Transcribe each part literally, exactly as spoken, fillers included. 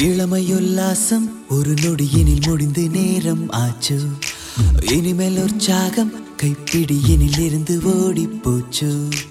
இளமையுல்லாசம் ஒரு நொடியினில் முடிந்து நேரம் ஆச்சு. இனிமேல் உற்சாகம் கைப்பிடியினில் இருந்து ஓடி போச்சு.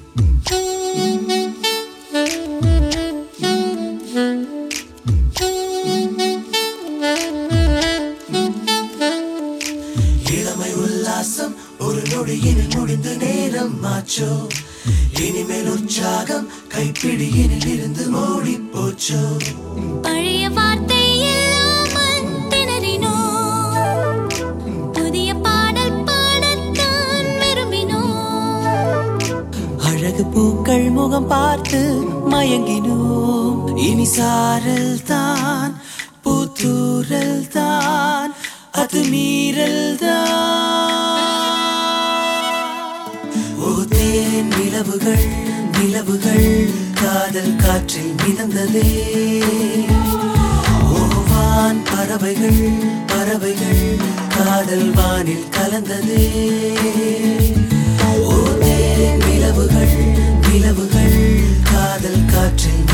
இளமை உல்லாசம் ஒரு நொடியினில் முடிந்து நேரம் ஆச்சு. இனிமேல் உற்சாகம் கைப்பிடியினில் இருந்து ஓடி போச்சு. பழைய வார்த்தை இல்லாமல் திணறினோம், புதிய பாடல் பாடத்தான் விரும்பினோம். அழகு பூக்கள் முகம் பார்த்து மயங்கினோம். இனி சாரல் தான் பூத்தூரல் தான் அது மீறல் தான். ஓ தேன் நிலவுகள் நிலவுகள் காதல் காற்றில் மிதந்ததே. ஓவான் பறவைகள் பறவைகள் காதல் வானில் கலந்ததே. ஓ தேன் நிலவுகள் நிலவுகள் காதல் காற்றில்